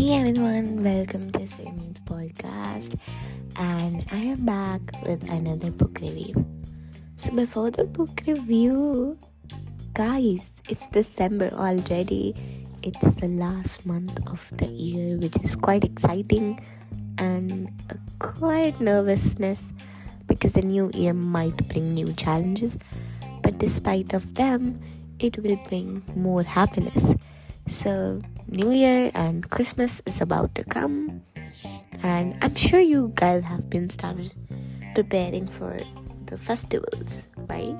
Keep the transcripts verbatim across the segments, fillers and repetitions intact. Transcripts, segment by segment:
Hey everyone, welcome to Swimming's podcast, and I am back with another book review. So before the book review, guys, it's December already. It's the last month of the year, which is quite exciting and a quite nervousness because the new year might bring new challenges, but despite of them, it will bring more happiness. So New Year and Christmas is about to come, and I'm sure you guys have been started preparing for the festivals, right?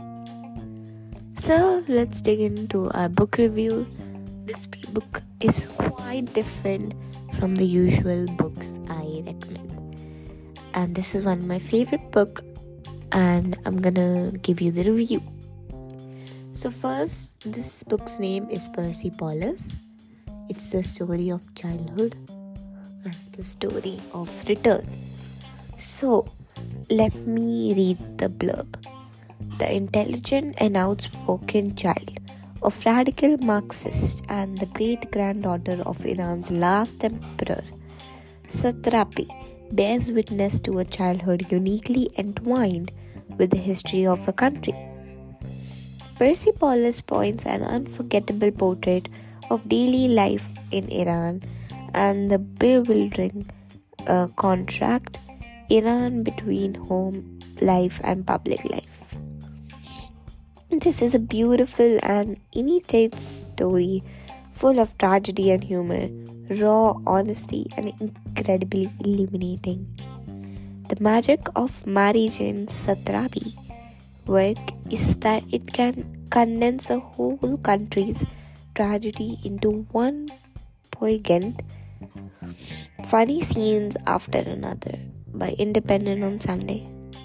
So let's dig into our book review. This book is quite different from the usual books I recommend, and this is one of my favorite book, and I'm gonna give you the review. So first, this book's name is Persepolis. It's the story of childhood and the story of return. So, let me read the blurb. The intelligent and outspoken child of radical Marxist and the great-granddaughter of Iran's last emperor, Satrapi, bears witness to a childhood uniquely entwined with the history of a country. Persepolis points an unforgettable portrait of daily life in Iran and the bewildering uh, contract Iran between home life and public life. This is a beautiful and intimate story full of tragedy and humor, raw honesty, and incredibly illuminating. The magic of Mary-Jane Satrapi work is that it can condense a whole country's tragedy into one poignant, funny scenes after another by Independent on Sunday.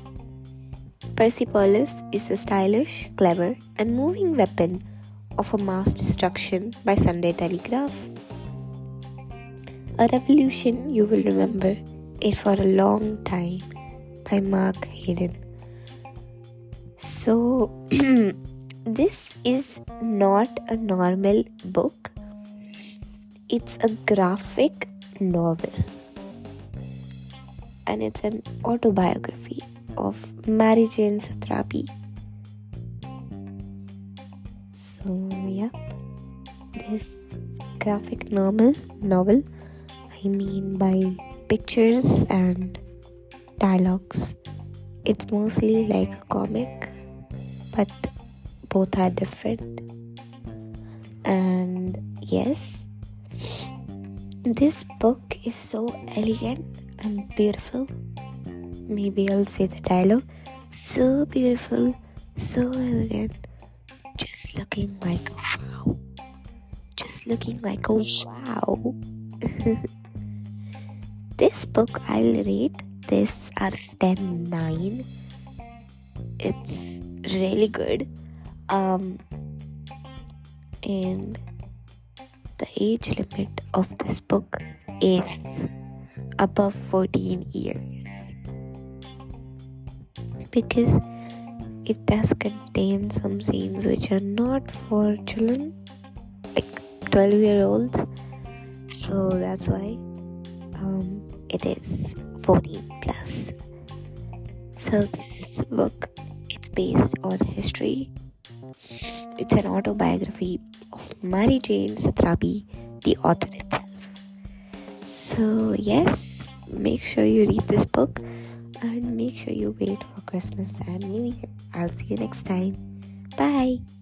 Persepolis is a stylish, clever, and moving weapon of a mass destruction by Sunday Telegraph. A revolution you will remember it for a long time by Mark Hayden. So, this is not a normal book. It's a graphic novel. And it's an autobiography of Mary-Jane Satrapi. So, yeah. This graphic novel, novel, I mean by pictures and dialogues. It's mostly like a comic, but both are different. And yes, this book is so elegant and beautiful. Maybe I'll say the dialogue. So beautiful, so elegant, just looking like a wow. Just looking like a wow. This book I'll rate this out of ten, nine. It's really good. Um, and the age limit of this book is above fourteen years because it does contain some scenes which are not for children, like twelve year olds, so that's why um, it is fourteen plus. So this is a book. It's based on history. It's an autobiography of Mary-Jane Satrapi, the author itself. So yes, make sure you read this book and make sure you wait for Christmas and New Year. I'll see you next time. Bye.